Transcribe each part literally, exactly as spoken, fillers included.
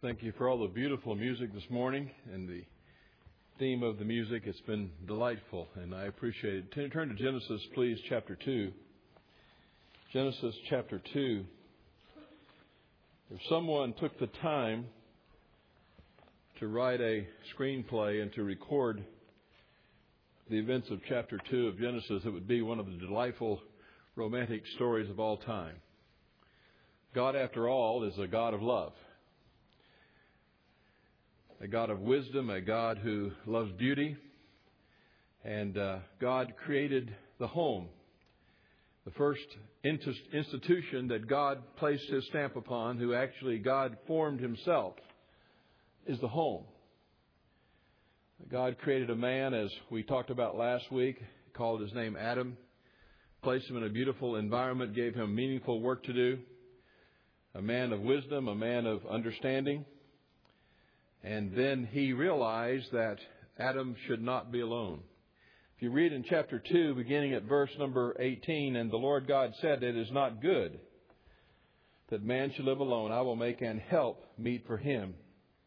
Thank you for all the beautiful music this morning and the theme of the music. It's been delightful, and I appreciate it. Turn to Genesis, please, chapter two. Genesis chapter two. If someone took the time to write a screenplay and to record the events of chapter two of Genesis, it would be one of the delightful romantic stories of all time. God, after all, is a God of love. A God of wisdom, a God who loves beauty. And uh, God created the home. The first institution that God placed His stamp upon, who actually God formed Himself, is the home. God created a man, as we talked about last week, called his name Adam, placed him in a beautiful environment, gave him meaningful work to do. A man of wisdom, a man of understanding. And then he realized that Adam should not be alone. If you read in chapter two, beginning at verse number eighteen, and the Lord God said, "It is not good that man should live alone. I will make an help meet for him."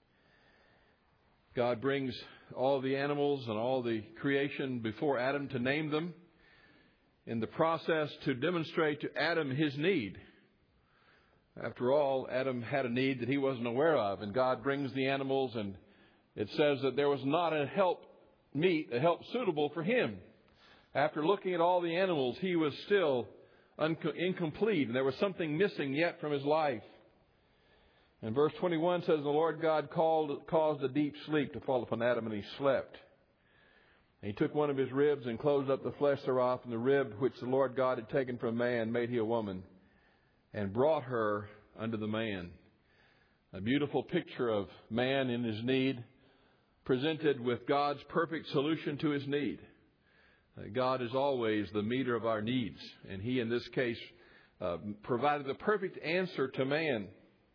God brings all the animals and all the creation before Adam to name them, in the process to demonstrate to Adam his need. After all, Adam had a need that he wasn't aware of, and God brings the animals, and it says that there was not a help meet, a help suitable for him. After looking at all the animals, he was still un- incomplete, and there was something missing yet from his life. And verse twenty-one says, "The Lord God called, caused a deep sleep to fall upon Adam, and he slept. And he took one of his ribs and closed up the flesh thereof, and the rib which the Lord God had taken from man made he a woman, and brought her unto the man." A beautiful picture of man in his need, presented with God's perfect solution to his need. God is always the meter of our needs, and He, in this case, uh, provided the perfect answer to man.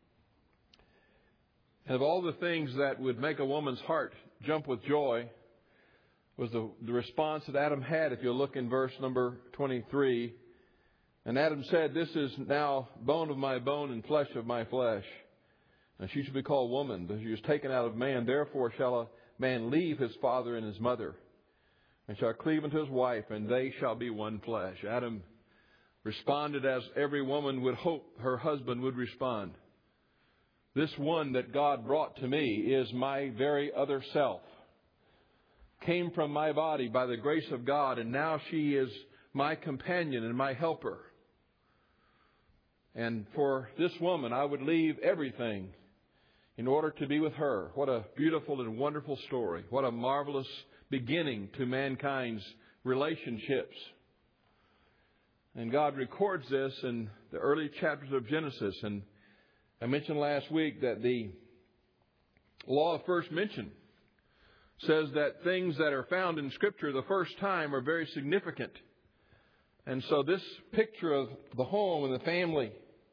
And of all the things that would make a woman's heart jump with joy, was the, the response that Adam had. If you look in verse number twenty-three, "And Adam said, This is now bone of my bone and flesh of my flesh. And she shall be called woman, because she was taken out of man. Therefore shall a man leave his father and his mother, and shall cleave unto his wife, and they shall be one flesh." Adam responded as every woman would hope her husband would respond. This one that God brought to me is my very other self. Came from my body by the grace of God, and now she is my companion and my helper. And for this woman, I would leave everything in order to be with her. What a beautiful and wonderful story. What a marvelous beginning to mankind's relationships. And God records this in the early chapters of Genesis. And I mentioned last week that the law of first mention says that things that are found in Scripture the first time are very significant. And so this picture of the home and the family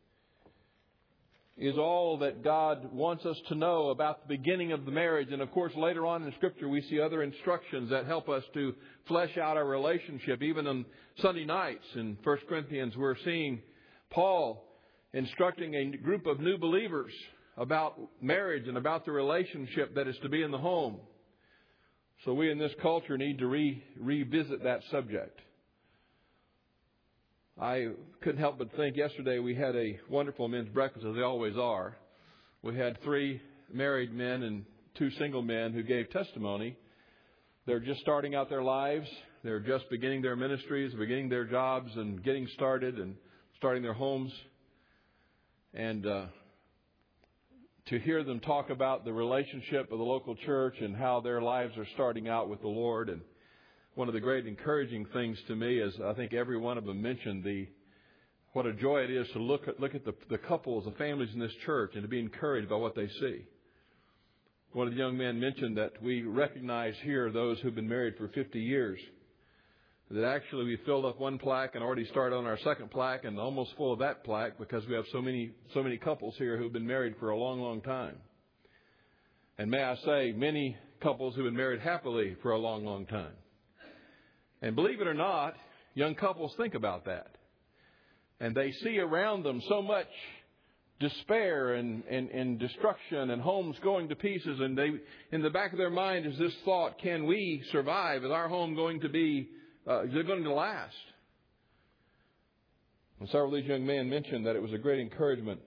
is all that God wants us to know about the beginning of the marriage. And of course, later on in Scripture, we see other instructions that help us to flesh out our relationship. Even on Sunday nights in First Corinthians, we're seeing Paul instructing a group of new believers about marriage and about the relationship that is to be in the home. So we in this culture need to re- revisit that subject. I couldn't help but think yesterday we had a wonderful men's breakfast, as they always are. We had three married men and two single men who gave testimony. They're just starting out their lives. They're just beginning their ministries, beginning their jobs, and getting started and starting their homes. And uh, to hear them talk about the relationship of the local church and how their lives are starting out with the Lord. And one of the great encouraging things to me is, I think every one of them mentioned the what a joy it is to look at look at the, the couples, the families in this church, and to be encouraged by what they see. One of the young men mentioned that we recognize here those who've been married for fifty years. That actually we filled up one plaque and already started on our second plaque, and almost full of that plaque because we have so many so many couples here who've been married for a long, long time. And may I say, many couples who've been married happily for a long, long time. And believe it or not, young couples think about that. And they see around them so much despair and, and, and destruction and homes going to pieces. And they, in the back of their mind is this thought, can we survive? Is our home going to be, uh, is it going to last? And several of these young men mentioned that it was a great encouragement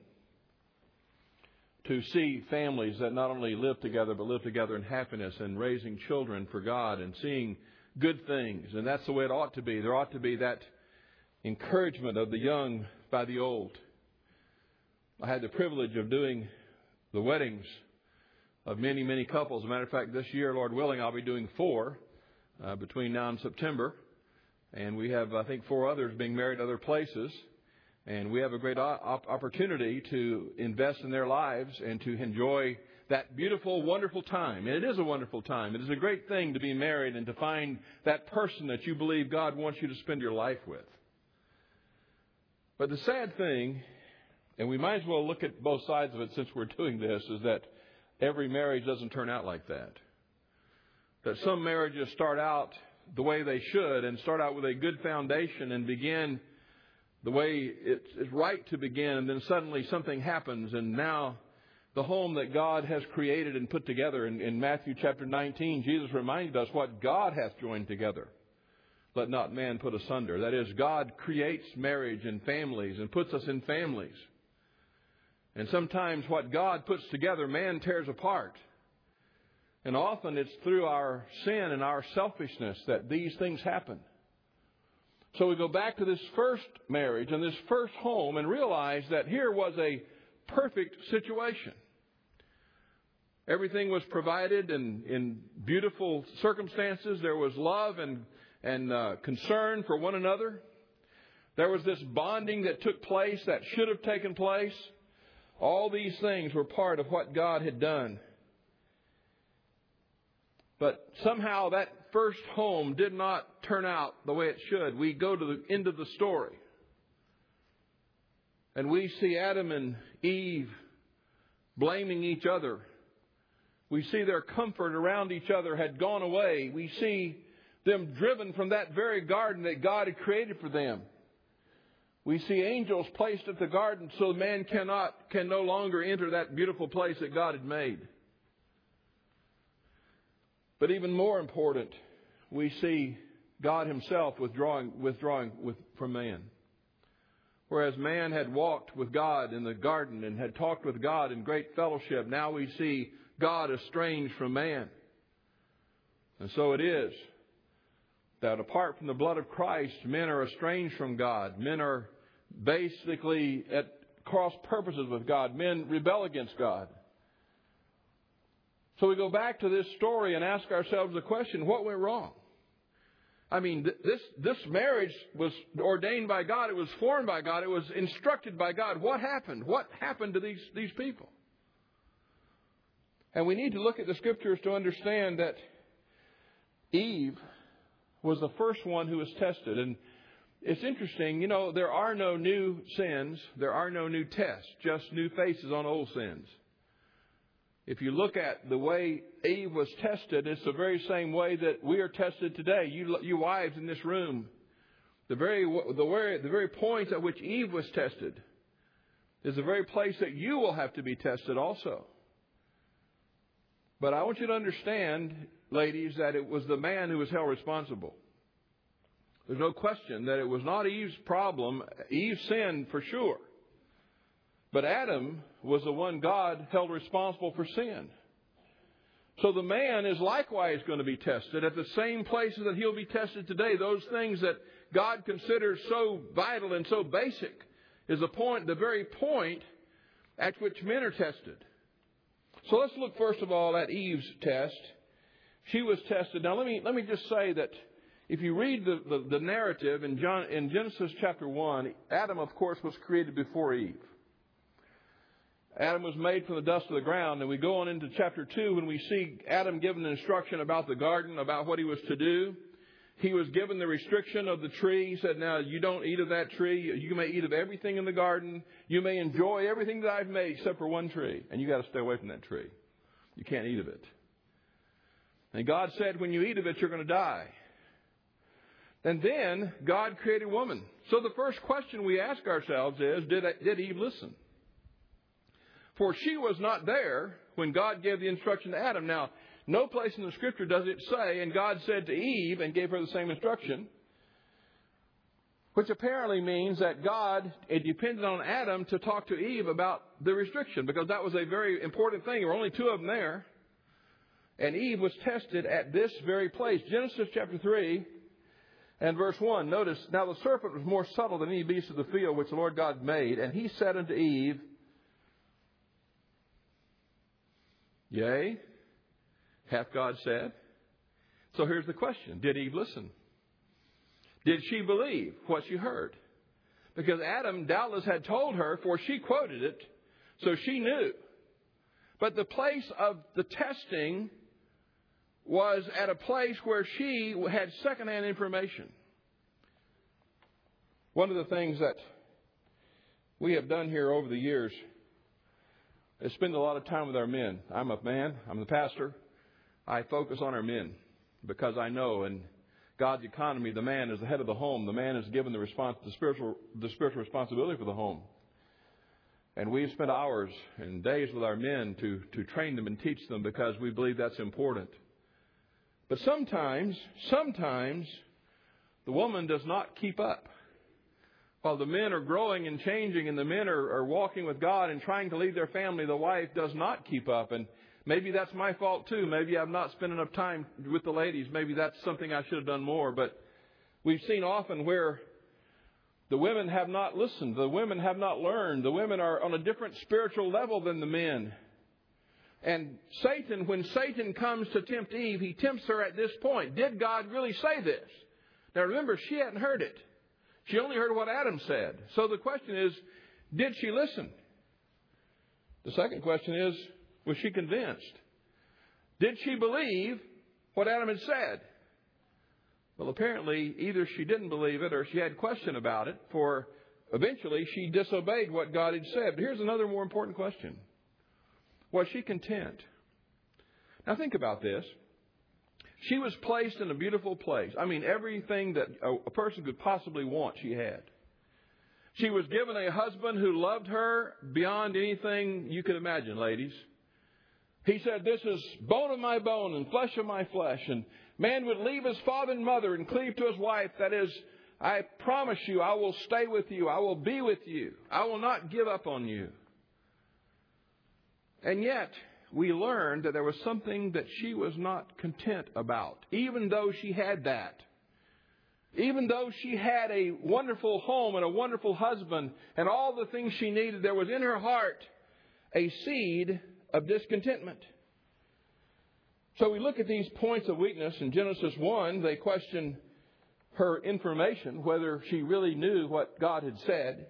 to see families that not only live together, but live together in happiness and raising children for God and seeing good things. And that's the way it ought to be. There ought to be that encouragement of the young by the old. I had the privilege of doing the weddings of many, many couples. As a matter of fact, this year, Lord willing, I'll be doing four uh, between now and September. And we have, I think, four others being married other places. And we have a great op- opportunity to invest in their lives and to enjoy that beautiful, wonderful time. And it is a wonderful time. It is a great thing to be married and to find that person that you believe God wants you to spend your life with. But the sad thing, and we might as well look at both sides of it since we're doing this, is that every marriage doesn't turn out like that. That some marriages start out the way they should and start out with a good foundation and begin the way it's right to begin, and then suddenly something happens, and now the home that God has created and put together. In, in Matthew chapter nineteen, Jesus reminded us what God hath joined together, let not man put asunder. That is, God creates marriage and families and puts us in families. And sometimes what God puts together, man tears apart. And often it's through our sin and our selfishness that these things happen. So we go back to this first marriage and this first home and realize that here was a perfect situation. Everything was provided in, in beautiful circumstances. There was love and, and uh, concern for one another. There was this bonding that took place that should have taken place. All these things were part of what God had done. But somehow that first home did not turn out the way it should. We go to the end of the story, and we see Adam and Eve blaming each other. We see their comfort around each other had gone away. We see them driven from that very garden that God had created for them. We see angels placed at the garden so man cannot can no longer enter that beautiful place that God had made. But even more important, we see God Himself withdrawing, withdrawing with, from man. Whereas man had walked with God in the garden and had talked with God in great fellowship, now we see God estranged from man. And so it is that apart from the blood of Christ, men are estranged from God. Men are basically at cross purposes with God. Men rebel against God. So we go back to this story and ask ourselves the question, what went wrong? I mean, this this marriage was ordained by God. It was formed by God. It was instructed by God. What happened? What happened to these, these people? And we need to look at the Scriptures to understand that Eve was the first one who was tested. And it's interesting, you know, there are no new sins. There are no new tests, just new faces on old sins. If you look at the way Eve was tested, it's the very same way that we are tested today. You, you wives in this room, the very, the very, the very point at which Eve was tested is the very place that you will have to be tested also. But I want you to understand, ladies, that it was the man who was held responsible. There's no question that it was not Eve's problem. Eve sinned for sure. But Adam was the one God held responsible for sin. So the man is likewise going to be tested at the same places that he'll be tested today. Those things that God considers so vital and so basic is the point, the very point at which men are tested. So let's look first of all at Eve's test. She was tested. Now let me let me just say that if you read the, the, the narrative in, John, in Genesis chapter one, Adam, of course, was created before Eve. Adam was made from the dust of the ground. And we go on into chapter two when we see Adam given instruction about the garden, about what he was to do. He was given the restriction of the tree. He said, now, you don't eat of that tree. You may eat of everything in the garden. You may enjoy everything that I've made except for one tree. And you got to stay away from that tree. You can't eat of it. And God said, when you eat of it, you're going to die. And then God created woman. So the first question we ask ourselves is, did, did Eve listen? For she was not there when God gave the instruction to Adam. Now, no place in the Scripture does it say, and God said to Eve and gave her the same instruction, which apparently means that God, it depended on Adam to talk to Eve about the restriction, because that was a very important thing. There were only two of them there. And Eve was tested at this very place. Genesis chapter three and verse one. Notice, now the serpent was more subtle than any beast of the field which the Lord God made. And he said unto Eve, Yea, hath God said? So here's the question. Did Eve listen? Did she believe what she heard? Because Adam doubtless had told her, for she quoted it, so she knew. But the place of the testing was at a place where she had secondhand information. One of the things that we have done here over the years is spend a lot of time with our men. I'm a man. I'm the pastor. I focus on our men because I know in God's economy, the man is the head of the home. The man is given the response, the spiritual, the spiritual responsibility for the home. And we've spent hours and days with our men to, to train them and teach them because we believe that's important. But sometimes, sometimes the woman does not keep up. While the men are growing and changing and the men are, are walking with God and trying to lead their family, the wife does not keep up. And maybe that's my fault too. Maybe I've not spent enough time with the ladies. Maybe that's something I should have done more. But we've seen often where the women have not listened. The women have not learned. The women are on a different spiritual level than the men. And Satan, when Satan comes to tempt Eve, he tempts her at this point. Did God really say this? Now remember, she hadn't heard it. She only heard what Adam said. So the question is, did she listen? The second question is, was she convinced? Did she believe what Adam had said? Well, apparently, either she didn't believe it or she had question about it, for eventually she disobeyed what God had said. But here's another more important question. Was she content? Now think about this. She was placed in a beautiful place. I mean, everything that a person could possibly want, she had. She was given a husband who loved her beyond anything you could imagine, ladies. He said, this is bone of my bone and flesh of my flesh. And man would leave his father and mother and cleave to his wife. That is, I promise you, I will stay with you. I will be with you. I will not give up on you. And yet, we learned that there was something that she was not content about, even though she had that. Even though she had a wonderful home and a wonderful husband and all the things she needed, there was in her heart a seed of discontentment. So we look at these points of weakness in Genesis one. They question her information, whether she really knew what God had said.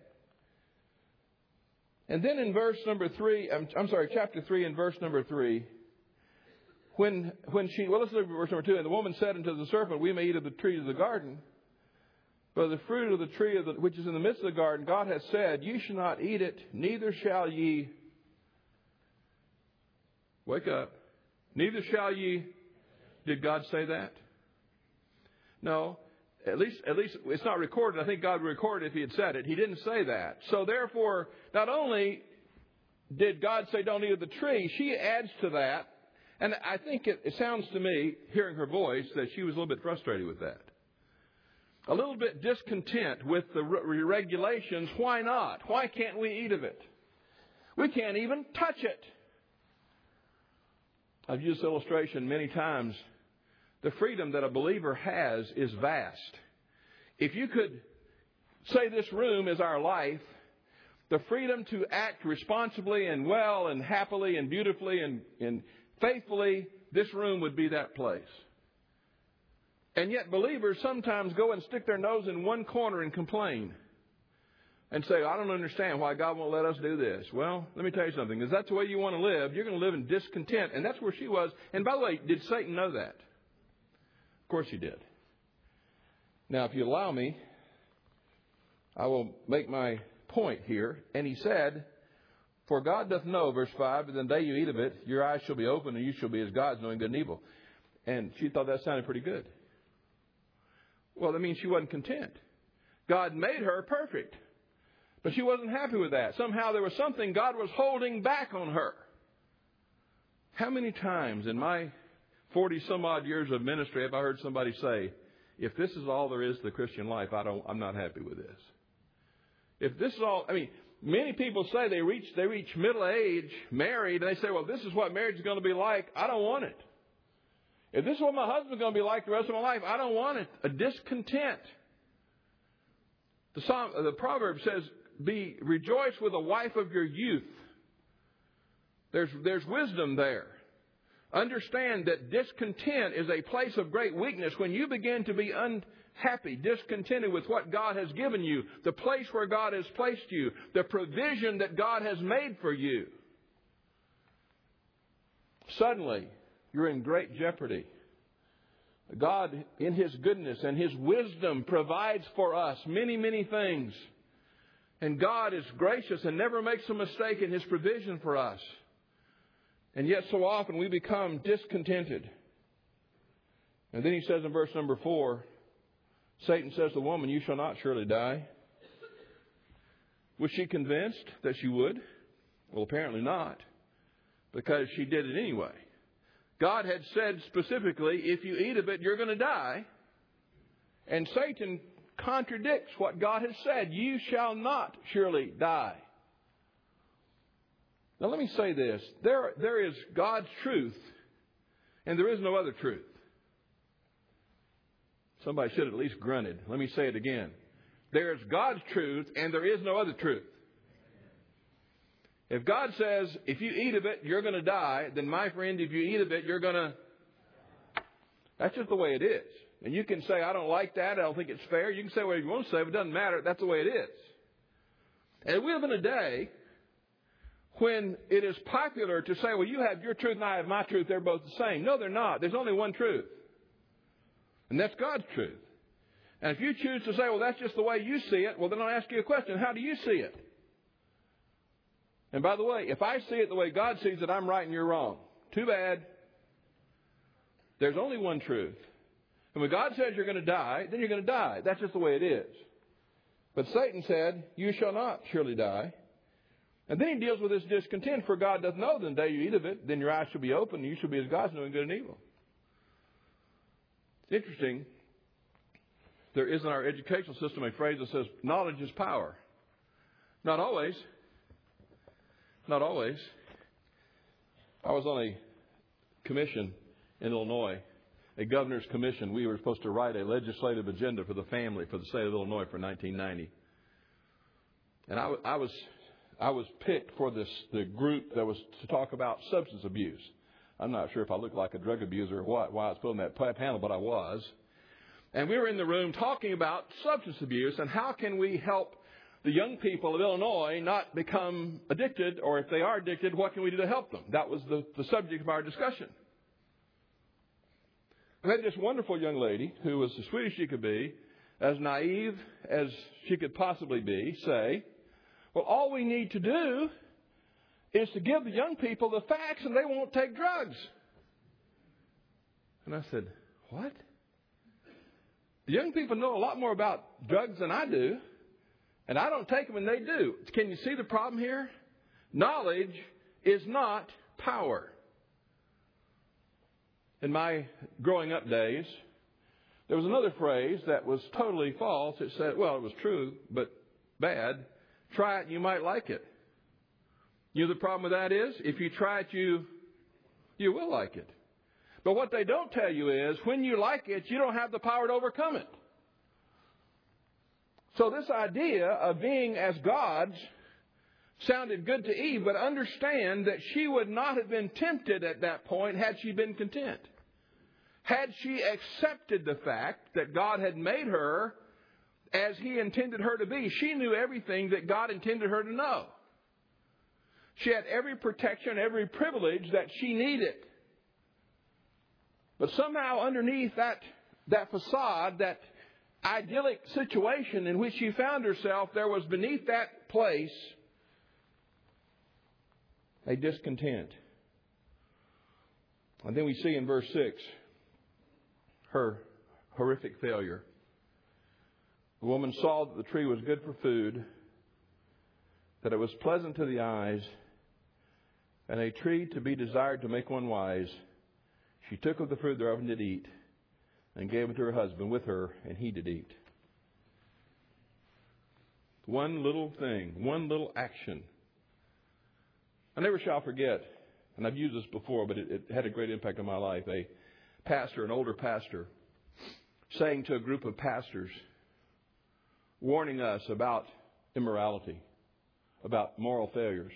And then in verse number three, I'm, I'm sorry, chapter three and verse number three, when when she, well, let's look at verse number two. And the woman said unto the serpent, we may eat of the tree of the garden, but the fruit of the tree of the, which is in the midst of the garden, God has said, ye shall not eat it, neither shall ye, wake up, neither shall ye, did God say that? No. At least, at least it's not recorded. I think God would record it if He had said it. He didn't say that. So therefore, not only did God say don't eat of the tree, she adds to that. And I think it, it sounds to me, hearing her voice, that she was a little bit frustrated with that. A little bit discontent with the re- regulations. Why not? Why can't we eat of it? We can't even touch it. I've used this illustration many times. The freedom that a believer has is vast. If you could say this room is our life, the freedom to act responsibly and well and happily and beautifully and, and faithfully, this room would be that place. And yet believers sometimes go and stick their nose in one corner and complain and say, I don't understand why God won't let us do this. Well, let me tell you something. If that's the way you want to live, you're going to live in discontent. And that's where she was. And by the way, did Satan know that? Of course he did. Now, if you allow me, I will make my point here. And he said, for God doth know, verse five, that in the day you eat of it, your eyes shall be open and you shall be as gods, knowing good and evil. And she thought that sounded pretty good. Well, that means she wasn't content. God made her perfect. But she wasn't happy with that. Somehow there was something God was holding back on her. How many times in my forty-some-odd years of ministry have I heard somebody say, if this is all there is to the Christian life, I don't, I'm not happy with this. If this is all, I mean, many people say they reach, they reach middle age, married, and they say, well, this is what marriage is going to be like. I don't want it. If this is what my husband's going to be like the rest of my life, I don't want it. A discontent. The Psalm, the proverb says, "Be rejoice with the wife of your youth." There's there's wisdom there. Understand that discontent is a place of great weakness. When you begin to be unhappy, discontented with what God has given you, the place where God has placed you, the provision that God has made for you, suddenly you're in great jeopardy. God, in His goodness and His wisdom, provides for us many, many things. And God is gracious and never makes a mistake in His provision for us. And yet so often we become discontented. And then He says in verse number four, Satan says to the woman, "You shall not surely die." Was she convinced that she would? Well, apparently not, because she did it anyway. God had said specifically, if you eat of it, you're going to die. And Satan contradicts what God has said. You shall not surely die. Now let me say this. There, there is God's truth, and there is no other truth. Somebody should have at least grunted. Let me say it again. There is God's truth, and there is no other truth. If God says, if you eat of it, you're going to die, then my friend, if you eat of it, you're going to... That's just the way it is. And you can say, I don't like that, I don't think it's fair. You can say whatever you want to say, but it doesn't matter. That's the way it is. And we live in a day when it is popular to say, well, you have your truth and I have my truth. They're both the same. No, they're not. There's only one truth. And that's God's truth. And if you choose to say, well, that's just the way you see it, well, then I'll ask you a question. How do you see it? And by the way, if I see it the way God sees it, I'm right and you're wrong. Too bad. There's only one truth. And when God says you're going to die, then you're going to die. That's just the way it is. But Satan said, you shall not surely die. And then he deals with this discontent. For God doth know that the day you eat of it, then your eyes shall be open, and you shall be as gods, knowing good and evil. It's interesting. There is in our educational system a phrase that says, knowledge is power. Not always. Not always. I was on a commission in Illinois, a governor's commission. We were supposed to write a legislative agenda for the family for the state of Illinois for nineteen ninety. And I, I was I was picked for this the group that was to talk about substance abuse. I'm not sure if I looked like a drug abuser or what, why I was put on that panel, but I was. And we were in the room talking about substance abuse and how can we help the young people of Illinois not become addicted, or if they are addicted, what can we do to help them? That was the, the subject of our discussion. We had this wonderful young lady who was as sweet as she could be, as naive as she could possibly be, say, well, all we need to do is to give the young people the facts and they won't take drugs. And I said, what? The young people know a lot more about drugs than I do. And I don't take them and they do. Can you see the problem here? Knowledge is not power. In my growing up days, there was another phrase that was totally false. It said, well, it was true, but bad. Try it and you might like it. You know the problem with that is, if you try it, you, you will like it. But what they don't tell you is, when you like it, you don't have the power to overcome it. So this idea of being as gods sounded good to Eve, but understand that she would not have been tempted at that point had she been content. Had she accepted the fact that God had made her as He intended her to be. She knew everything that God intended her to know. She had every protection, every privilege that she needed. But somehow underneath that, that facade, that idyllic situation in which she found herself, there was beneath that place a discontent. And then we see in verse six her horrific failure. The woman saw that the tree was good for food that it was pleasant to the eyes, and a tree to be desired to make one wise. She took of the fruit thereof and did eat, and gave it to her husband with her, and he did eat. One little thing, one little action. I never shall forget, and I've used this before, but it, it had a great impact on my life. A pastor, an older pastor, saying to a group of pastors, warning us about immorality, about moral failures.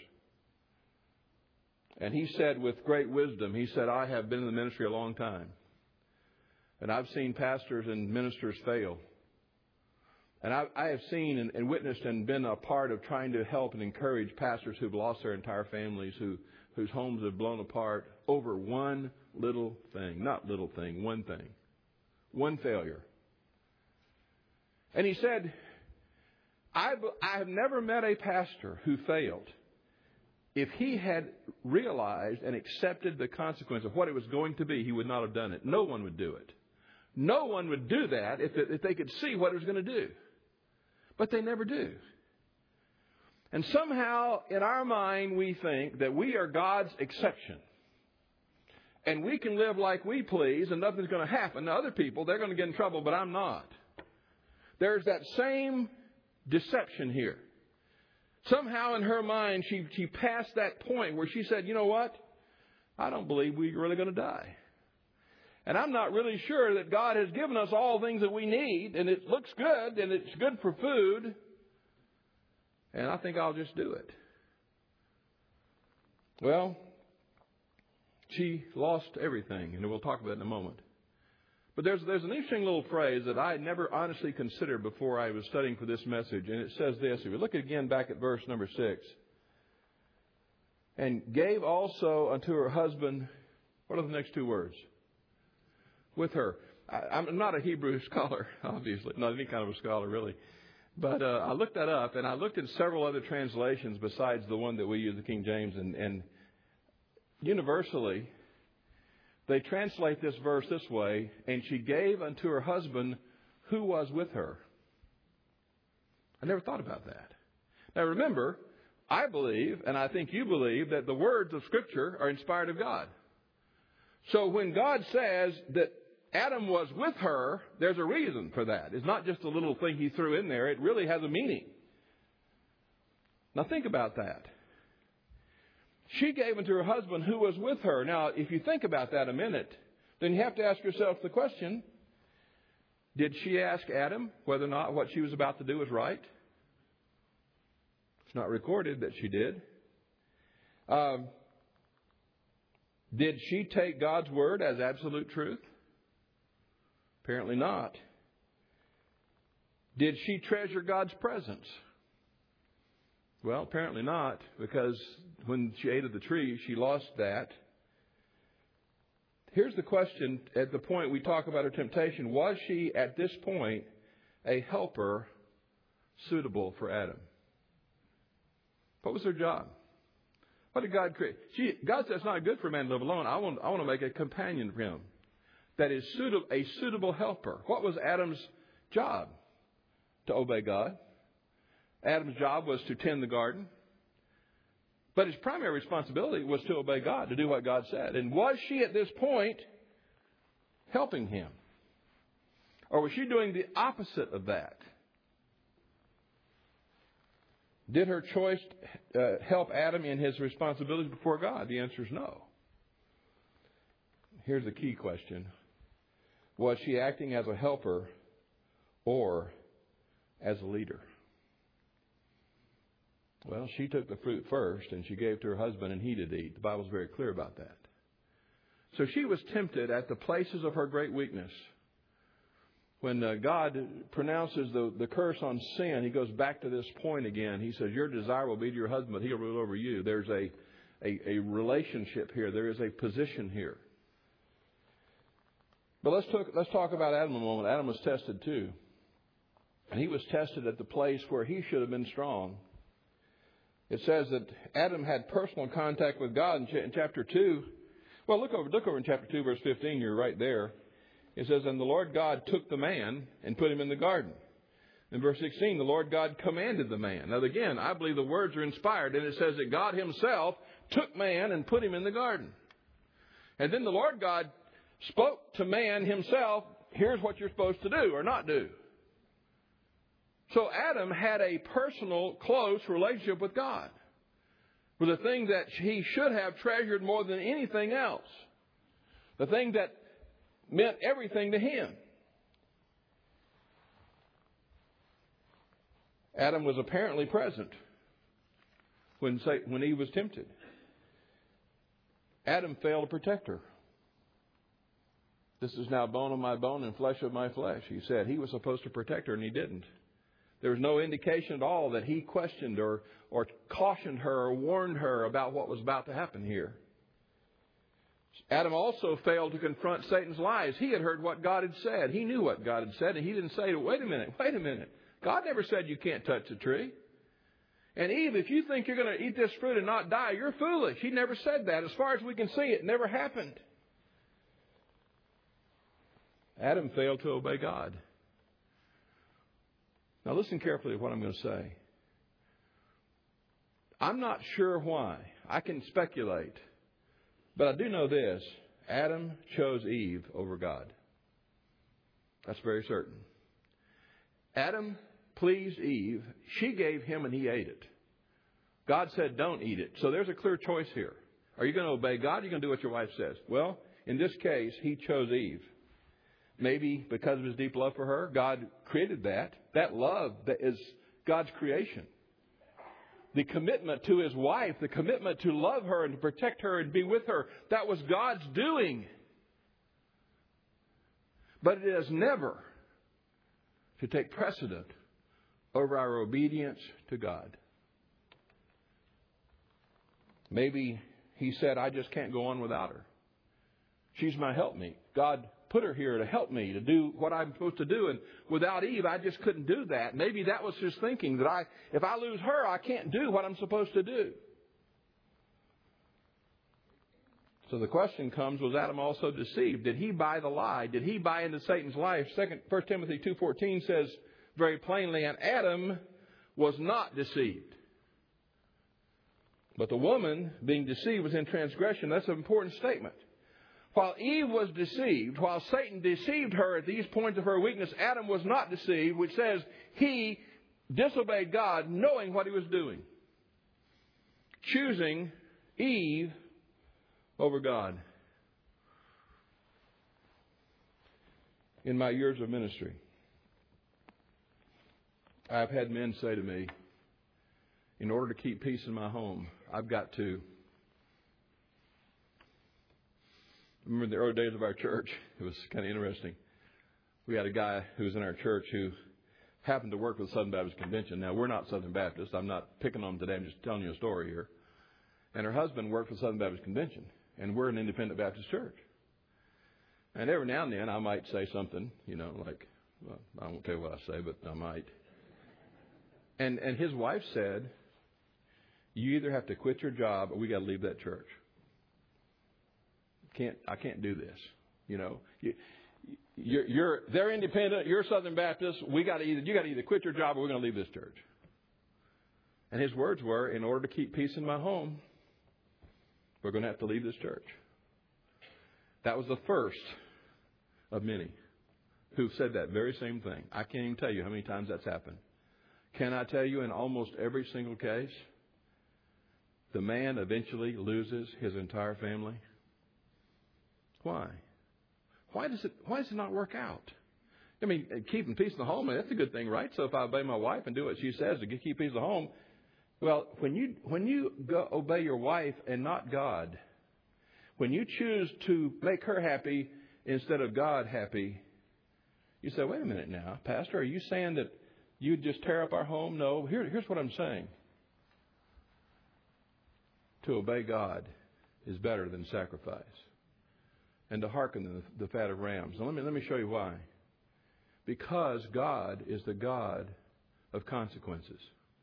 And he said with great wisdom, he said, I have been in the ministry a long time, and I've seen pastors and ministers fail. And I, I have seen and, and witnessed and been a part of trying to help and encourage pastors who've lost their entire families, who whose homes have blown apart over one little thing. Not little thing, one thing. One failure. And he said, I, I have never met a pastor who failed. If he had realized and accepted the consequence of what it was going to be, he would not have done it. No one would do it. No one would do that if, it, if they could see what it was going to do. But they never do. And somehow in our mind we think that we are God's exception. And we can live like we please and nothing's going to happen to other people. They're going to get in trouble, but I'm not. There's that same deception here. Somehow in her mind she, she passed that point where she said, you know what? I don't believe we're really going to die. And I'm not really sure that God has given us all things that we need, and it looks good, and it's good for food, and I think I'll just do it. Well, she lost everything, and we'll talk about it in a moment. But there's, there's an interesting little phrase that I had never honestly considered before I was studying for this message, and it says this. If you look again back at verse number six, and gave also unto her husband, what are the next two words? With her. I, I'm not a Hebrew scholar, obviously. Not any kind of a scholar, really. But uh, I looked that up, and I looked at several other translations besides the one that we use, the King James. And, and universally, they translate this verse this way, and she gave unto her husband who was with her. I never thought about that. Now remember, I believe, and I think you believe, that the words of Scripture are inspired of God. So when God says that Adam was with her, there's a reason for that. It's not just a little thing he threw in there. It really has a meaning. Now think about that. She gave unto her husband who was with her. Now, if you think about that a minute, then you have to ask yourself the question, did she ask Adam whether or not what she was about to do was right? It's not recorded that she did. Um, did she take God's word as absolute truth? Apparently not. Did she treasure God's presence? Well, apparently not, because when she ate of the tree, she lost that. Here's the question at the point we talk about her temptation. Was she, at this point, a helper suitable for Adam? What was her job? What did God create? She, God said it's not good for a man to live alone. I want, I want to make a companion for him that is suitable, a suitable helper. What was Adam's job? To obey God. Adam's job was to tend the garden. But his primary responsibility was to obey God, to do what God said. And was she at this point helping him? Or was she doing the opposite of that? Did her choice uh, help Adam in his responsibilities before God? The answer is no. Here's the key question. Was she acting as a helper or as a leader? Well, she took the fruit first, and she gave to her husband, and he did eat. The Bible's very clear about that. So she was tempted at the places of her great weakness. When uh, God pronounces the, the curse on sin, he goes back to this point again. He says, your desire will be to your husband, but he'll rule over you. There's a, a, a relationship here. There is a position here. But let's talk, let's talk about Adam a moment. Adam was tested too. And he was tested at the place where he should have been strong. It says that Adam had personal contact with God in, ch- in chapter two. Well, look over, look over in chapter two, verse fifteen. You're right there. It says, and the Lord God took the man and put him in the garden. In verse sixteen, the Lord God commanded the man. Now again, I believe the words are inspired, and it says that God himself took man and put him in the garden. And then the Lord God spoke to man himself, here's what you're supposed to do or not do. So Adam had a personal, close relationship with God, with the thing that he should have treasured more than anything else, the thing that meant everything to him. Adam was apparently present when when Eve was tempted. Adam failed to protect her. This is now bone of my bone and flesh of my flesh, he said. He was supposed to protect her, and he didn't. There was no indication at all that he questioned or, or cautioned her or warned her about what was about to happen here. Adam also failed to confront Satan's lies. He had heard what God had said. He knew what God had said, and he didn't say, wait a minute, wait a minute. God never said you can't touch the tree. And Eve, if you think you're going to eat this fruit and not die, you're foolish. He never said that. As far as we can see, it never happened. Adam failed to obey God. Now listen carefully to what I'm going to say. I'm not sure why. I can speculate. But I do know this. Adam chose Eve over God. That's very certain. Adam pleased Eve. She gave him and he ate it. God said, don't eat it. So there's a clear choice here. Are you going to obey God or are you going to do what your wife says? Well, in this case, he chose Eve. Maybe because of his deep love for her, God created that. That love that is God's creation. The commitment to his wife, the commitment to love her and to protect her and be with her, that was God's doing. But it is never to take precedent over our obedience to God. Maybe he said, I just can't go on without her. She's my helpmeet. God put her here to help me to do what I'm supposed to do. And without Eve, I just couldn't do that. Maybe that was his thinking, that I, if I lose her, I can't do what I'm supposed to do. So the question comes, was Adam also deceived? Did he buy the lie? Did he buy into Satan's life? Second, First Timothy two fourteen says very plainly, and Adam was not deceived. But the woman being deceived was in transgression. That's an important statement. While Eve was deceived, while Satan deceived her at these points of her weakness, Adam was not deceived, which says he disobeyed God knowing what he was doing. Choosing Eve over God. In my years of ministry, I've had men say to me, in order to keep peace in my home, I've got to. I remember the early days of our church. It was kind of interesting. We had a guy who was in our church who happened to work with the Southern Baptist Convention. Now, we're not Southern Baptists. I'm not picking on them today. I'm just telling you a story here. And her husband worked for the Southern Baptist Convention. And we're an independent Baptist church. And every now and then I might say something, you know, like, well, I won't tell you what I say, but I might. And and his wife said, you either have to quit your job or we got to leave that church. Can't I can't do this. You know, you, you're, you're they're independent. You're Southern Baptist. We got to either you got to either quit your job or we're going to leave this church. And his words were, in order to keep peace in my home, we're going to have to leave this church. That was the first of many who said that very same thing. I can't even tell you how many times that's happened. Can I tell you in almost every single case, the man eventually loses his entire family? Why? Why does it why does it not work out? I mean, keeping peace in the home, that's a good thing, right? So if I obey my wife and do what she says to keep peace in the home, well, when you when you go obey your wife and not God, when you choose to make her happy instead of God happy, you say, wait a minute now, Pastor, are you saying that you'd just tear up our home? No, here, here's what I'm saying. To obey God is better than sacrifice. And to hearken to the, the fat of rams. Now let me let me show you why. Because God is the God of consequences.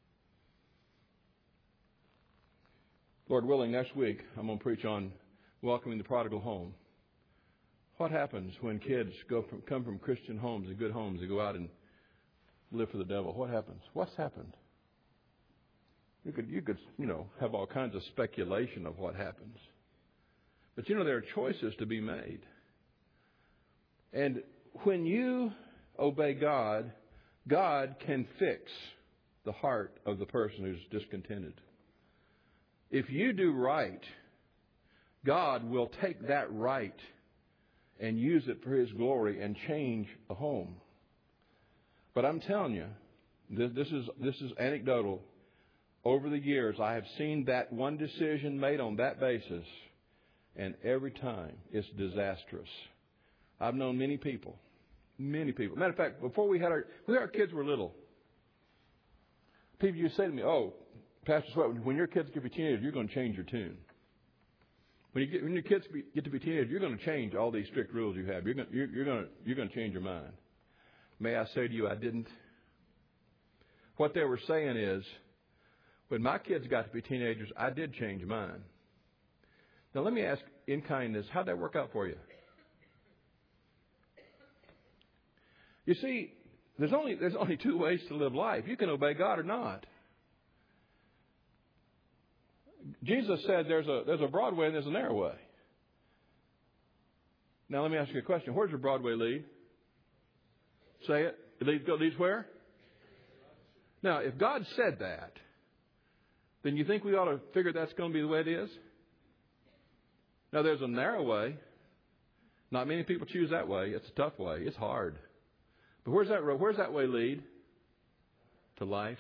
Lord willing, next week I'm going to preach on welcoming the prodigal home. What happens when kids go from, come from Christian homes and good homes and go out and live for the devil, what happens? What's happened? You could, you could, you know, have all kinds of speculation of what happens. But, you know, there are choices to be made. And when you obey God, God can fix the heart of the person who's discontented. If you do right, God will take that right and use it for His glory and change a home. But I'm telling you, this, this is this is anecdotal. Over the years, I have seen that one decision made on that basis, and every time it's disastrous. I've known many people, many people. Matter of fact, before we had our, when our kids were little, people used to say to me, "Oh, Pastor Sweat, when your kids get to be teenagers, you're going to change your tune. When you get, when your kids get to be teenagers, you're going to change all these strict rules you have. You're going, you're, you're going to, you're going to change your mind." May I say to you, I didn't. What they were saying is, when my kids got to be teenagers, I did change mine. Now, let me ask in kindness, how'd that work out for you? You see, there's only there's only two ways to live life. You can obey God or not. Jesus said there's a there's a broad way and there's a narrow way. Now, let me ask you a question. Where's your broad way lead? Say it. It leads, leads where? Now, if God said that, then you think we ought to figure that's going to be the way it is? Now, there's a narrow way. Not many people choose that way. It's a tough way. It's hard. But where's that road? Where's that way lead? To life.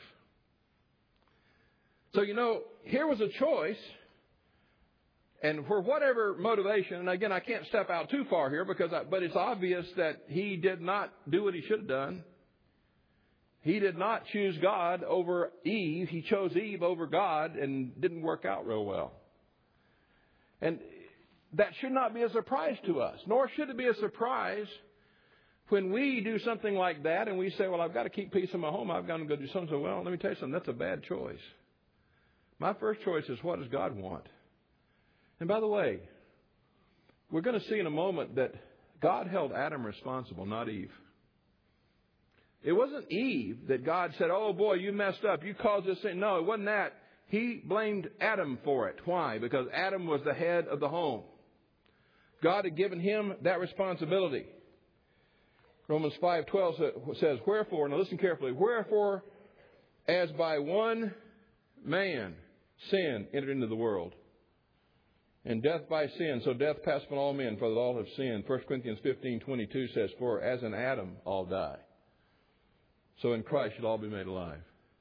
So, you know, here was a choice. And for whatever motivation, and again, I can't step out too far here, because I, but it's obvious that he did not do what he should have done. He did not choose God over Eve. He chose Eve over God and didn't work out real well. And that should not be a surprise to us, nor should it be a surprise when we do something like that and we say, well, I've got to keep peace in my home. I've got to go do something. So, well, let me tell you something. That's a bad choice. My first choice is, what does God want? And by the way, we're going to see in a moment that God held Adam responsible, not Eve. It wasn't Eve that God said, oh, boy, you messed up. You caused this thing. No, it wasn't that. He blamed Adam for it. Why? Because Adam was the head of the home. God had given him that responsibility. Romans five twelve says, wherefore, now listen carefully, wherefore, as by one man sin entered into the world, and death by sin, so death passed upon all men, for that all have sinned. First Corinthians fifteen twenty-two says, for as in Adam all die, so in Christ shall all be made alive.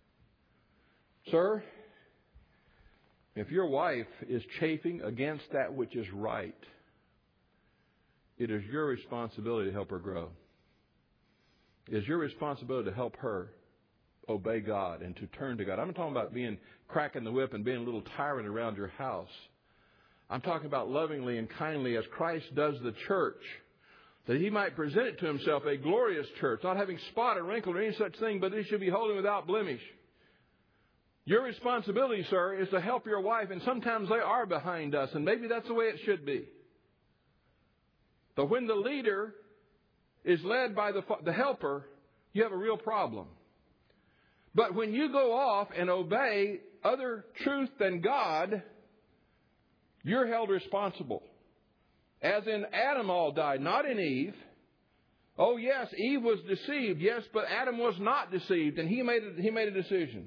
Sir, if your wife is chafing against that which is right, it is your responsibility to help her grow. It is your responsibility to help her obey God and to turn to God. I'm not talking about being cracking the whip and being a little tyrant around your house. I'm talking about lovingly and kindly as Christ does the church, that He might present it to Himself a glorious church, not having spot or wrinkle or any such thing, but it should be holy without blemish. Your responsibility, sir, is to help your wife, and sometimes they are behind us, and maybe that's the way it should be. But when the leader is led by the, the helper, you have a real problem. But when you go off and obey other truth than God, you're held responsible. As in Adam all died, not in Eve. Oh yes, Eve was deceived, yes, but Adam was not deceived, and he made a, he made a decision.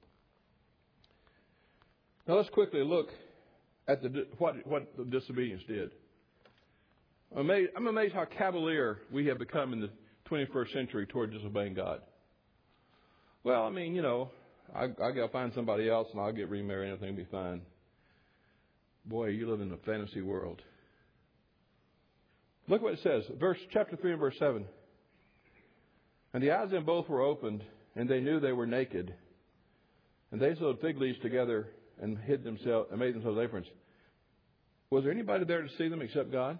Now let's quickly look at the what what the disobedience did. I'm amazed, I'm amazed how cavalier we have become in the twenty-first century toward disobeying God. Well, I mean, you know, I, I got to find somebody else and I'll get remarried and everything will be fine. Boy, you live in a fantasy world. Look what it says, verse chapter three and verse seven. And the eyes of them both were opened, and they knew they were naked. And they sewed fig leaves together and hid themselves and made themselves aprons. Was there anybody there to see them except God?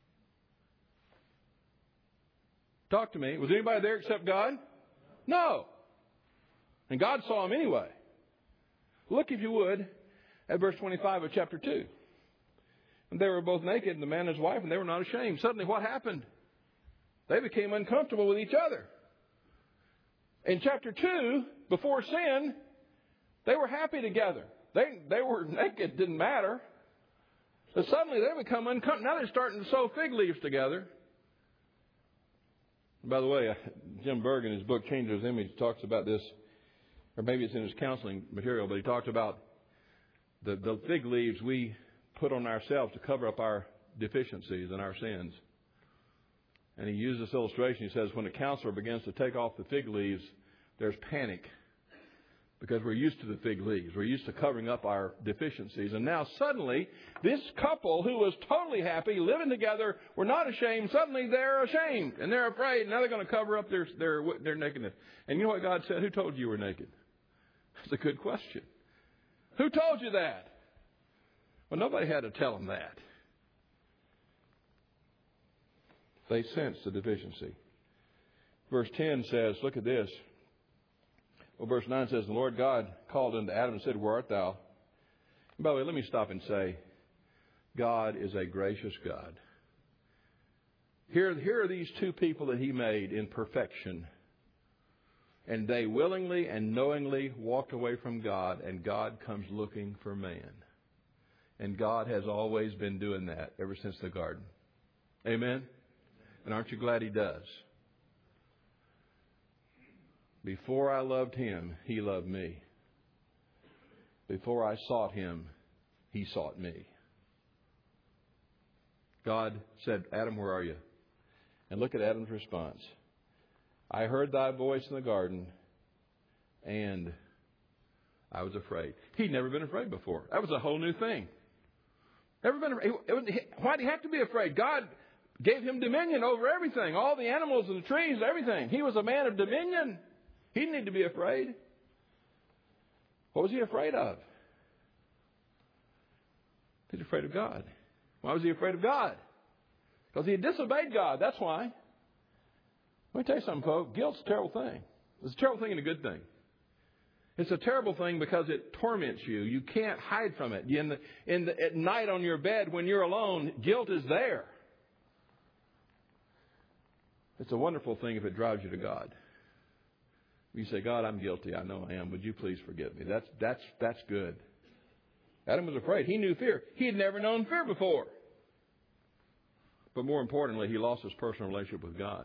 Talk to me. Was anybody there except God? No. And God saw them anyway. Look, if you would, at verse twenty-five of chapter two. And they were both naked, and the man and his wife, and they were not ashamed. Suddenly what happened? They became uncomfortable with each other. In chapter two, before sin, they were happy together. They they were naked, didn't matter. But suddenly they become uncomfortable. Now they're starting to sew fig leaves together. And by the way, Jim Berg in his book, Changer's Image, talks about this, or maybe it's in his counseling material, but he talks about the, the fig leaves we put on ourselves to cover up our deficiencies and our sins. And he used this illustration. He says when a counselor begins to take off the fig leaves, there's panic. Because we're used to the fig leaves. We're used to covering up our deficiencies. And now suddenly, this couple who was totally happy, living together, were not ashamed. Suddenly they're ashamed and they're afraid. Now they're going to cover up their, their, their nakedness. And you know what God said? Who told you you were naked? That's a good question. Who told you that? Well, nobody had to tell them that. They sensed the deficiency. Verse ten says, look at this. Well, verse nine says, the Lord God called unto Adam and said, where art thou? And by the way, let me stop and say, God is a gracious God. Here, here are these two people that He made in perfection. And they willingly and knowingly walked away from God, and God comes looking for man. And God has always been doing that ever since the garden. Amen? And aren't you glad He does? Before I loved Him, He loved me. Before I sought Him, He sought me. God said, Adam, where are you? And look at Adam's response. I heard thy voice in the garden, and I was afraid. He'd never been afraid before. That was a whole new thing. Never been afraid. Why did he have to be afraid? God gave him dominion over everything, all the animals and the trees, everything. He was a man of dominion. He didn't need to be afraid. What was he afraid of? He was afraid of God. Why was he afraid of God? Because he had disobeyed God. That's why. Let me tell you something, folks. Guilt's a terrible thing. It's a terrible thing and a good thing. It's a terrible thing because it torments you. You can't hide from it. In the, in the, at night on your bed when you're alone, guilt is there. It's a wonderful thing if it drives you to God. You say, God, I'm guilty. I know I am. Would you please forgive me? That's that's that's good. Adam was afraid. He knew fear. He had never known fear before. But more importantly, he lost his personal relationship with God.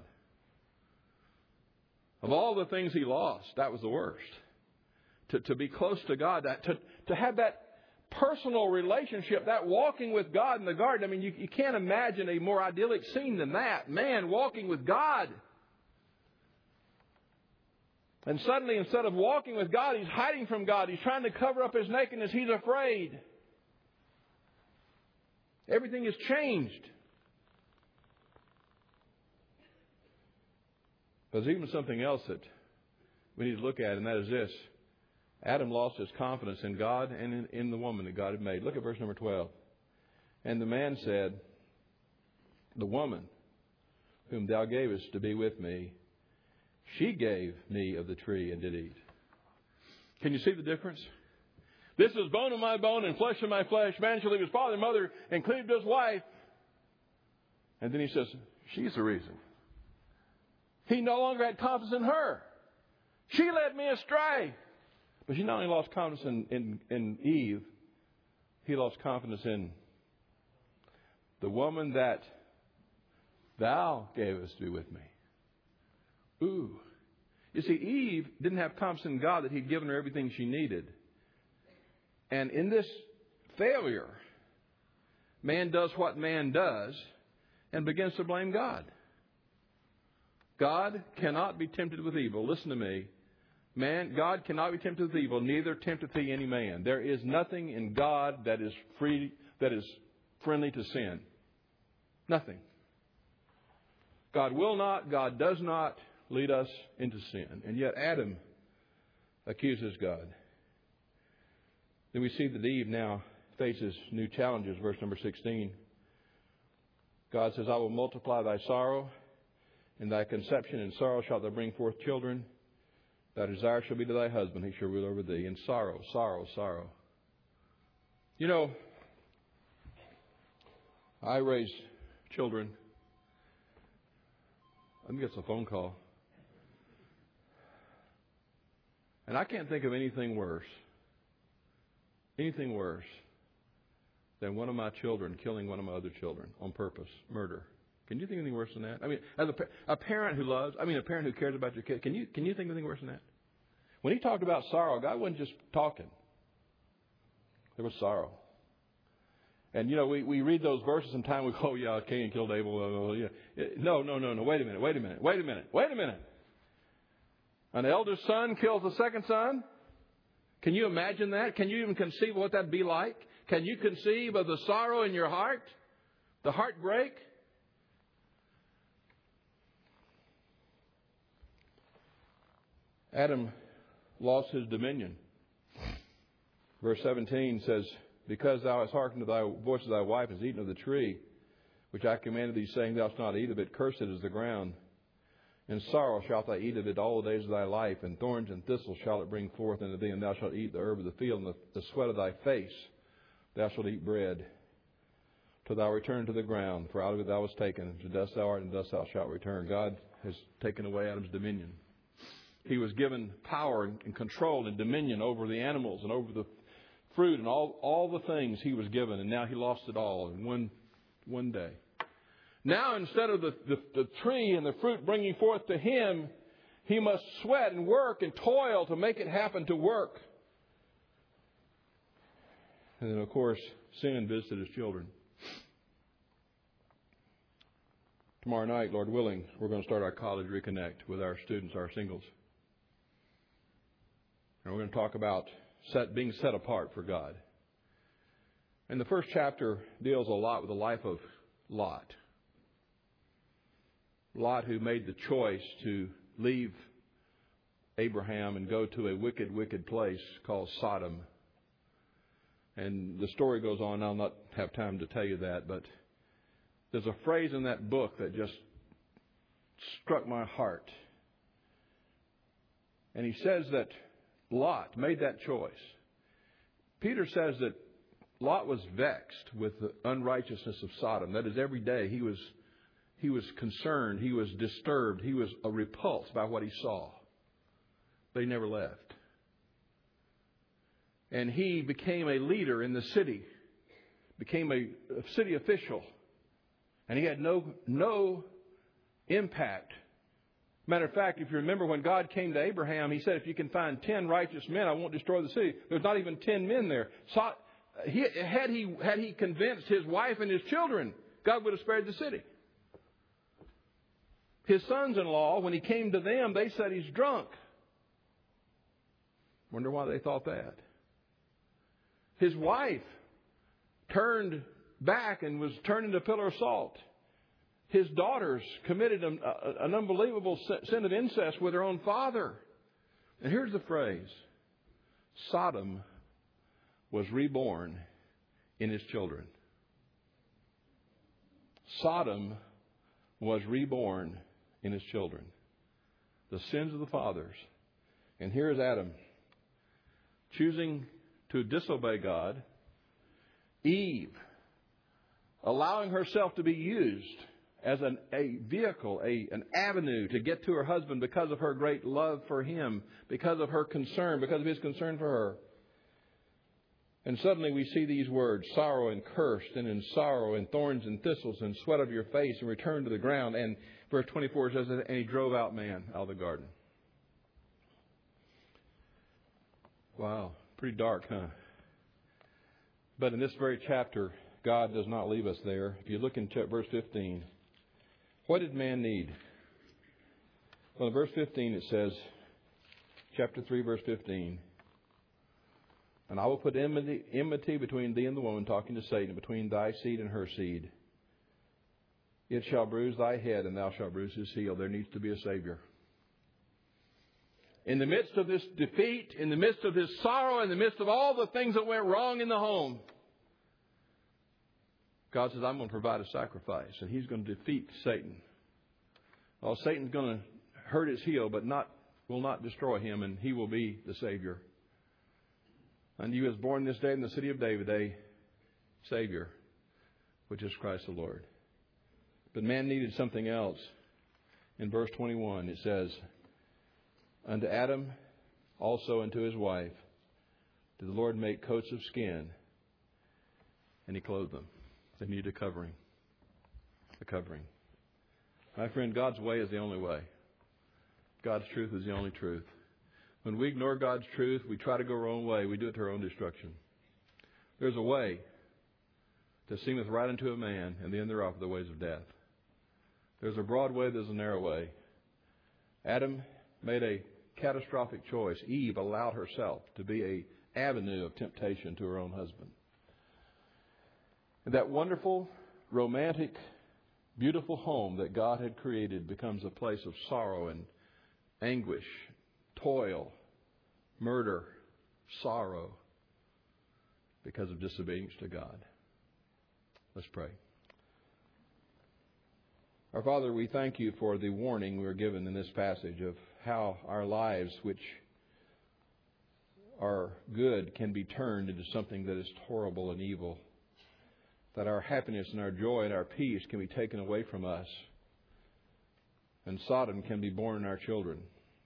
Of all the things he lost, that was the worst. To, to be close to God, that, to, to have that personal relationship, that walking with God in the garden. I mean, you, you can't imagine a more idyllic scene than that. Man walking with God. And suddenly, instead of walking with God, he's hiding from God. He's trying to cover up his nakedness. He's afraid. Everything has changed. But there's even something else that we need to look at, and that is this. Adam lost his confidence in God and in, in the woman that God had made. Look at verse number twelve. And the man said, the woman whom thou gavest to be with me, she gave me of the tree and did eat. Can you see the difference? This is bone of my bone and flesh of my flesh. Man shall leave his father and mother and cleave to his wife. And then he says, she's the reason. He no longer had confidence in her. She led me astray. But he not only lost confidence in, in, in Eve, he lost confidence in the woman that thou gavest to be with me. Ooh. You see, Eve didn't have confidence in God that He'd given her everything she needed. And in this failure, man does what man does and begins to blame God. God cannot be tempted with evil. Listen to me. Man, God cannot be tempted with evil, neither tempteth He any man. There is nothing in God that is free, that is friendly to sin. Nothing. God will not, God does not lead us into sin. And yet Adam accuses God. Then we see that Eve now faces new challenges. Verse number sixteen. God says, I will multiply thy sorrow, in thy conception and sorrow shalt thou bring forth children. Thy desire shall be to thy husband, he shall rule over thee. In sorrow, sorrow, sorrow. You know, I raise children. I think it's a phone call. And I can't think of anything worse, anything worse than one of my children killing one of my other children on purpose, murder. Can you think of anything worse than that? I mean, as a, a parent who loves, I mean, a parent who cares about your kid, can you can you think of anything worse than that? When he talked about sorrow, God wasn't just talking. There was sorrow. And, you know, we, we read those verses sometimes, we go, oh, yeah, Cain killed Abel. Oh, yeah. No, no, no, no. Wait a minute, wait a minute, wait a minute, wait a minute. An elder son kills the second son? Can you imagine that? Can you even conceive of what that'd be like? Can you conceive of the sorrow in your heart? The heartbreak? Adam lost his dominion. Verse seventeen says, because thou hast hearkened to thy voice of thy wife, hast eaten of the tree, which I commanded thee, saying, thou shalt not eat of it, cursed is the ground. In sorrow shalt thou eat of it all the days of thy life, and thorns and thistles shall it bring forth unto thee, and thou shalt eat the herb of the field, and the, the sweat of thy face thou shalt eat bread, till thou return to the ground, for out of it thou wast taken, to dust thou art, and dust thou shalt return. God has taken away Adam's dominion. He was given power and control and dominion over the animals and over the fruit and all, all the things he was given, and now he lost it all in one one day. Now, instead of the, the, the tree and the fruit bringing forth to him, he must sweat and work and toil to make it happen to work. And then, of course, sin visited his children. Tomorrow night, Lord willing, we're going to start our College Reconnect with our students, our singles. And we're going to talk about set, being set apart for God. And the first chapter deals a lot with the life of Lot. Lot, who made the choice to leave Abraham and go to a wicked, wicked place called Sodom. And the story goes on. I'll not have time to tell you that, but there's a phrase in that book that just struck my heart. And he says that Lot made that choice. Peter says that Lot was vexed with the unrighteousness of Sodom. That is, every day he was he was concerned, he was disturbed, he was repulsed by what he saw. But he never left. And he became a leader in the city, became a, a city official. And he had no no impact. Matter of fact, if you remember when God came to Abraham, he said, if you can find ten righteous men, I won't destroy the city. There's not even ten men there. So, he, had he had he convinced his wife and his children, God would have spared the city. His sons-in-law, when he came to them, they said he's drunk. Wonder why they thought that. His wife turned back and was turned into a pillar of salt. His daughters committed an, an unbelievable sin of incest with their own father. And here's the phrase. Sodom was reborn in his children. Sodom was reborn in his children. The sins of the fathers. And here's Adam choosing to disobey God. Eve allowing herself to be used as an, a vehicle, a, an avenue to get to her husband because of her great love for him, because of her concern, because of his concern for her. And suddenly we see these words, sorrow and cursed, and in sorrow and thorns and thistles and sweat of your face, and return to the ground. And verse twenty-four says, and he drove out man out of the garden. Wow, pretty dark, huh? But in this very chapter, God does not leave us there. If you look in verse fifteen, what did man need? Well, in verse fifteen it says, chapter three, verse fifteen, and I will put enmity, enmity between thee and the woman, talking to Satan, between thy seed and her seed. It shall bruise thy head, and thou shalt bruise his heel. There needs to be a Savior. In the midst of this defeat, in the midst of this sorrow, in the midst of all the things that went wrong in the home, God says, I'm going to provide a sacrifice, and he's going to defeat Satan. Well, Satan's going to hurt his heel, but not will not destroy him, and he will be the Savior. And you was born this day in the city of David a Savior, which is Christ the Lord. But man needed something else. In verse twenty-one, it says, unto Adam also unto his wife did the Lord make coats of skin, and he clothed them. They needed a covering. A covering. My friend, God's way is the only way. God's truth is the only truth. When we ignore God's truth, we try to go our own way. We do it to our own destruction. There's a way that seemeth right unto a man, and the end thereof are the ways of death. There's a broad way, there's a narrow way. Adam made a catastrophic choice. Eve allowed herself to be an avenue of temptation to her own husband. And that wonderful, romantic, beautiful home that God had created becomes a place of sorrow and anguish, toil, murder, sorrow, because of disobedience to God. Let's pray. Our Father, we thank you for the warning we are given in this passage of how our lives, which are good, can be turned into something that is horrible and evil. That our happiness and our joy and our peace can be taken away from us. And Sodom can be born in our children.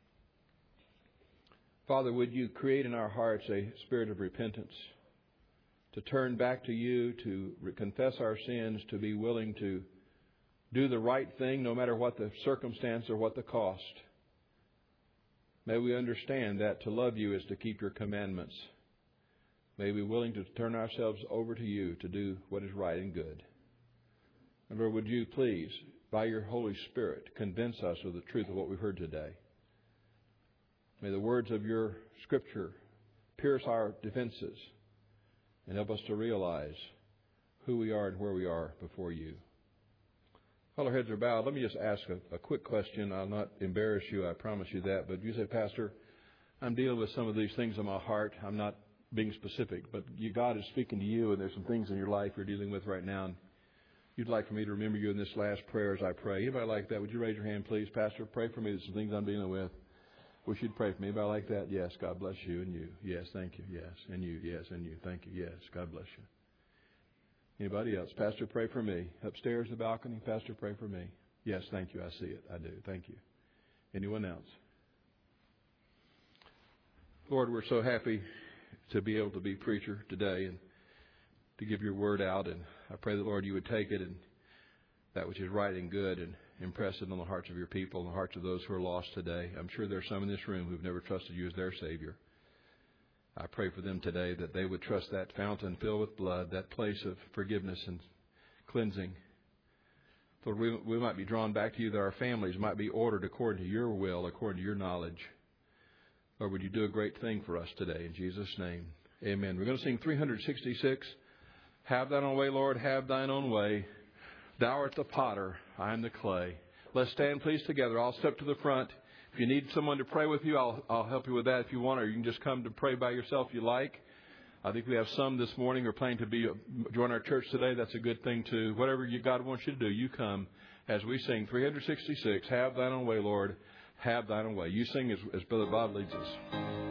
Father, would you create in our hearts a spirit of repentance, to turn back to you, to confess our sins, to be willing to do the right thing no matter what the circumstance or what the cost. May we understand that to love you is to keep your commandments. May we be willing to turn ourselves over to you to do what is right and good. And Lord, would you please, by your Holy Spirit, convince us of the truth of what we've heard today. May the words of your Scripture pierce our defenses and help us to realize who we are and where we are before you. While our heads are bowed, let me just ask a, a quick question. I'll not embarrass you, I promise you that. But you say, Pastor, I'm dealing with some of these things in my heart. I'm not being specific, but you, God is speaking to you, and there's some things in your life you're dealing with right now. And you'd like for me to remember you in this last prayer as I pray. Anybody like that? Would you raise your hand, please? Pastor, pray for me. There's some things I'm dealing with. Wish you'd pray for me. Anybody like that? Yes. God bless you and you. Yes. Thank you. Yes. And you. Yes. And you. Thank you. Yes. God bless you. Anybody else? Pastor, pray for me. Upstairs, the balcony. Pastor, pray for me. Yes. Thank you. I see it. I do. Thank you. Anyone else? Lord, we're so happy to be able to be preacher today and to give your word out. And I pray that, Lord, you would take it and that which is right and good and impress it on the hearts of your people and the hearts of those who are lost today. I'm sure there are some in this room who've never trusted you as their Savior. I pray for them today that they would trust that fountain filled with blood, that place of forgiveness and cleansing. Lord, we, we might be drawn back to you, that our families might be ordered according to your will, according to your knowledge. Lord, would you do a great thing for us today in Jesus' name. Amen. We're going to sing three sixty-six. Have thine own way, Lord, have thine own way. Thou art the potter, I am the clay. Let's stand, please, together. I'll step to the front. If you need someone to pray with you, I'll, I'll help you with that if you want, or you can just come to pray by yourself if you like. I think we have some this morning who are planning to be join our church today. That's a good thing, too. Whatever you, God wants you to do, you come as we sing three sixty-six. Have thine own way, Lord. Have thine own way. You sing as, as Brother Bob leads us.